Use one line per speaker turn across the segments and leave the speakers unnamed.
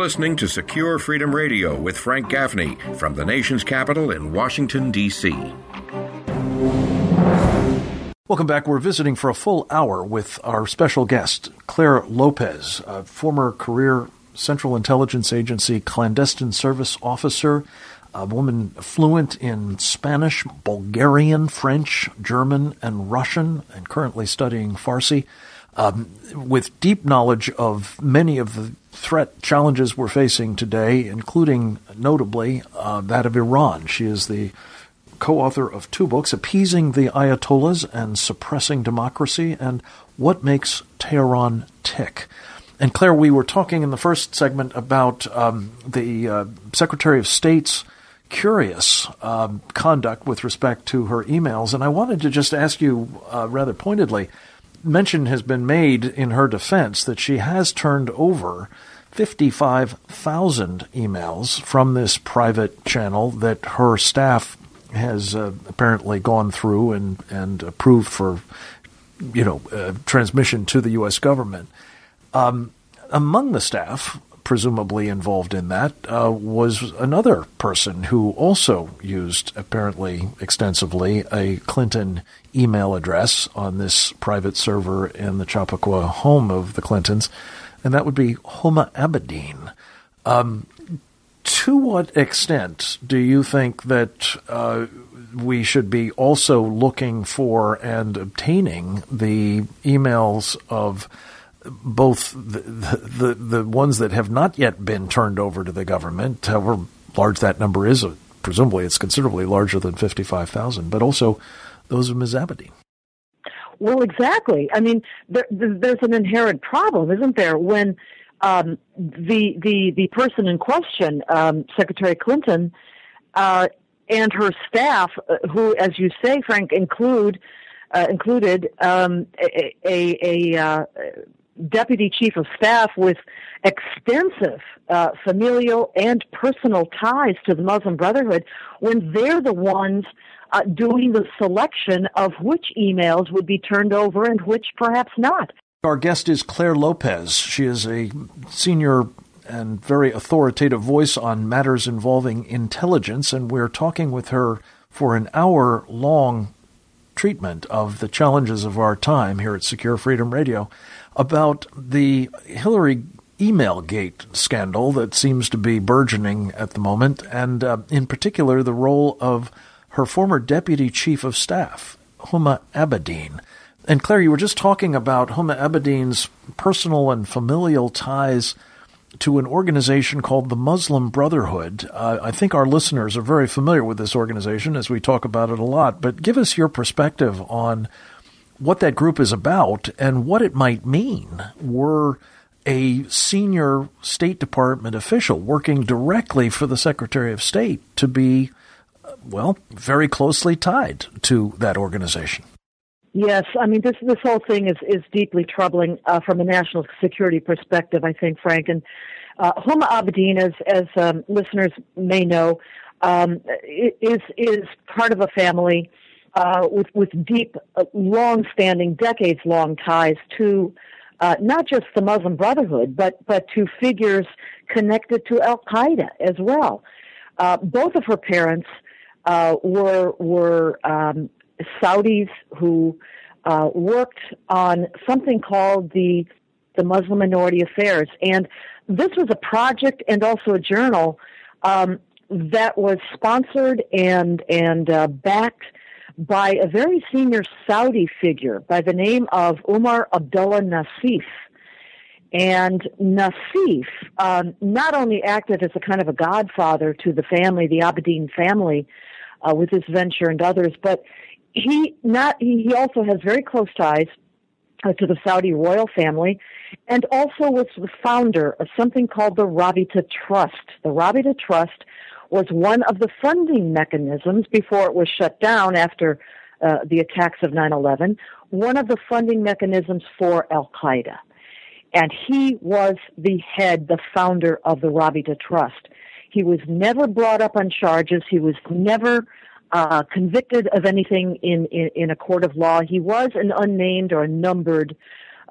listening to Secure Freedom Radio with Frank Gaffney from the nation's capital in Washington, D.C.
Welcome back. We're visiting for a full hour with our special guest, Claire Lopez, a former career Central Intelligence Agency clandestine service officer, a woman fluent in Spanish, Bulgarian, French, German, and Russian, and currently studying Farsi, with deep knowledge of many of the threat challenges we're facing today, including, notably, that of Iran. She is the co-author of two books, Appeasing the Ayatollahs and Suppressing Democracy, and What Makes Tehran Tick. And Claire, we were talking in the first segment about the Secretary of State's curious conduct with respect to her emails, and I wanted to just ask you rather pointedly, mention has been made in her defense that she has turned over 55,000 emails from this private channel that her staff has apparently gone through and approved for, transmission to the U.S. government. Among the staff, presumably involved in that, was another person who also used, apparently extensively, a Clinton email address on this private server in the Chappaqua home of the Clintons, and that would be Huma Abedin. To what extent do you think that we should be also looking for and obtaining the emails of both the ones that have not yet been turned over to the government, however large that number is, presumably it's considerably larger than 55,000, but also those of Ms. Abedin?
Well, exactly. I mean, there's an inherent problem, isn't there, when the person in question, Secretary Clinton, and her staff, who, as you say, Frank, included a deputy chief of staff with extensive familial and personal ties to the Muslim Brotherhood, when they're the ones doing the selection of which emails would be turned over and which perhaps not.
Our guest is Claire Lopez. She is a senior and very authoritative voice on matters involving intelligence, and we're talking with her for an hour-long treatment of the challenges of our time here at Secure Freedom Radio about the Hillary email gate scandal that seems to be burgeoning at the moment, and in particular the role of her former deputy chief of staff, Huma Abedin. And Claire, you were just talking about Huma Abedin's personal and familial ties to an organization called the Muslim Brotherhood. I think our listeners are very familiar with this organization, as we talk about it a lot, but give us your perspective on what that group is about and what it might mean were a senior State Department official working directly for the Secretary of State to be, very closely tied to that organization.
Yes, I mean, this whole thing is deeply troubling from a national security perspective, I think, Frank. And Huma Abedin, as listeners may know, is part of a family with deep, long-standing, decades-long ties to not just the Muslim Brotherhood, but to figures connected to Al-Qaeda as well. Both of her parents were Saudis who worked on something called the Muslim Minority Affairs. And this was a project and also a journal that was sponsored and backed by a very senior Saudi figure by the name of Umar Abdullah Nassif. And Nassif not only acted as a kind of a godfather to the family, the Abedin family, with this venture and others, but he also has very close ties to the Saudi royal family, and also was the founder of something called the Rabita Trust. The Rabita Trust was one of the funding mechanisms before it was shut down after the attacks of 9/11, one of the funding mechanisms for Al-Qaeda. And he was the head, the founder of the Rabita Trust. He was never brought up on charges. He was never convicted of anything in a court of law. He was an unnamed or a numbered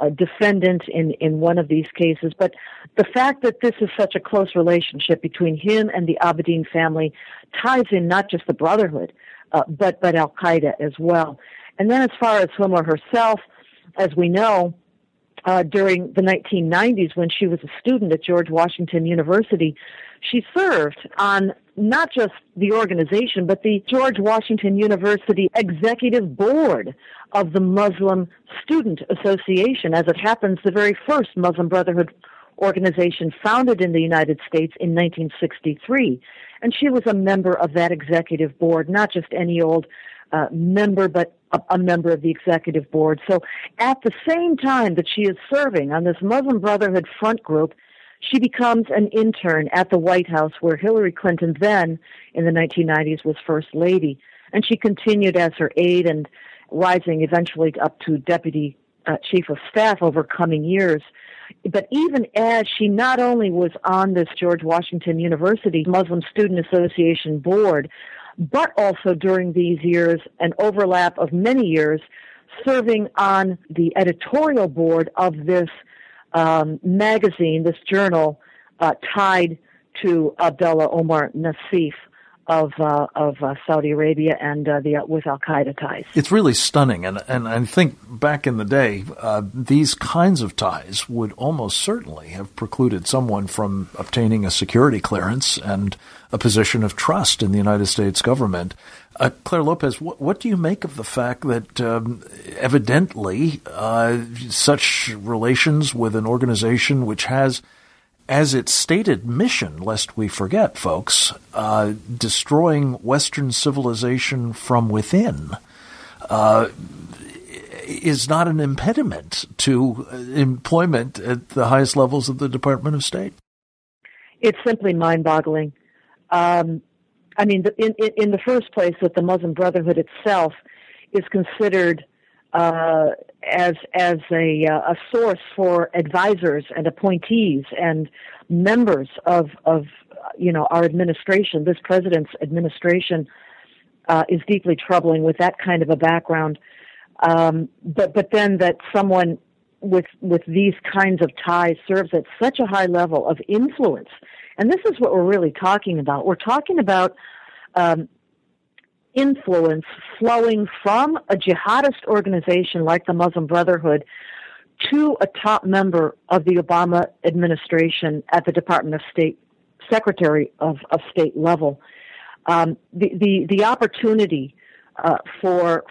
defendant in one of these cases. But the fact that this is such a close relationship between him and the Abedin family ties in not just the Brotherhood, but Al-Qaeda as well. And then as far as Huma herself, as we know, during the 1990s when she was a student at George Washington University, she served on not just the organization, but the George Washington University Executive Board of the Muslim Student Association. As it happens, the very first Muslim Brotherhood organization founded in the United States in 1963. And she was a member of that executive board, not just any old member, but a member of the executive board. So at the same time that she is serving on this Muslim Brotherhood front group, she becomes an intern at the White House, where Hillary Clinton then, in the 1990s, was First Lady. And she continued as her aide and rising eventually up to Deputy Chief of Staff over coming years. But even as she not only was on this George Washington University Muslim Student Association board, but also during these years, an overlap of many years, serving on the editorial board of this magazine, this journal, tied to Abdullah Omar Nassif of Saudi Arabia and with Al-Qaeda ties.
It's really stunning, and I think back in the day, these kinds of ties would almost certainly have precluded someone from obtaining a security clearance and a position of trust in the United States government. Claire Lopez, what do you make of the fact that evidently such relations with an organization which has, as its stated mission, lest we forget, folks, destroying Western civilization from within, is not an impediment to employment at the highest levels of the Department of State?
It's simply mind-boggling. I mean, in the first place, that the Muslim Brotherhood itself is considered as a source for advisors and appointees and members of our administration. This president's administration is deeply troubling with that kind of a background. But then that someone with these kinds of ties serves at such a high level of influence. And this is what we're really talking about. We're talking about influence flowing from a jihadist organization like the Muslim Brotherhood to a top member of the Obama administration at the Department of State, Secretary of State level. The opportunity for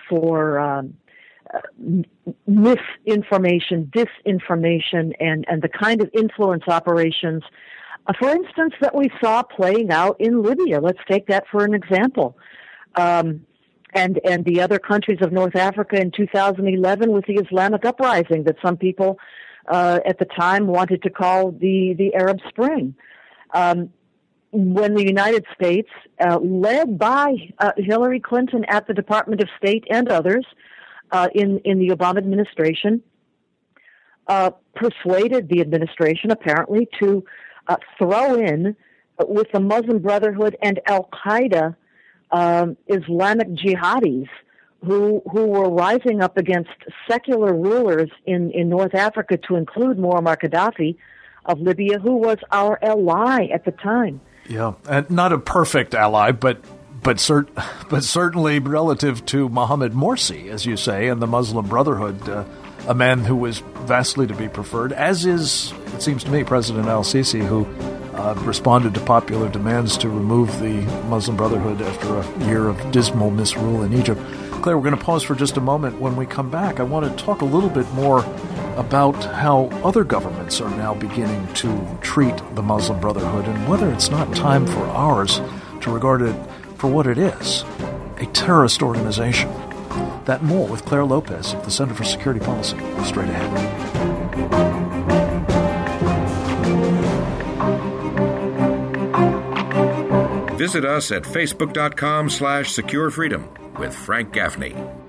misinformation, disinformation, and the kind of influence operations, for instance, that we saw playing out in Libya. Let's take that for an example. And the other countries of North Africa in 2011 with the Islamic uprising that some people at the time wanted to call the Arab Spring. When the United States, led by Hillary Clinton at the Department of State and others in the Obama administration, persuaded the administration apparently to throw in with the Muslim Brotherhood and Al-Qaeda Islamic jihadis who were rising up against secular rulers in North Africa, to include Muammar Gaddafi of Libya, who was our ally at the time.
Yeah, and not a perfect ally, but certainly relative to Mohammed Morsi, as you say, and the Muslim Brotherhood, a man who was vastly to be preferred, as is, it seems to me, President al-Sisi, who responded to popular demands to remove the Muslim Brotherhood after a year of dismal misrule in Egypt. Claire, we're going to pause for just a moment. When we come back, I want to talk a little bit more about how other governments are now beginning to treat the Muslim Brotherhood and whether it's not time for ours to regard it for what it is, a terrorist organization. That and more with Claire Lopez of the Center for Security Policy. Straight ahead.
Visit us at facebook.com/securefreedom with Frank Gaffney.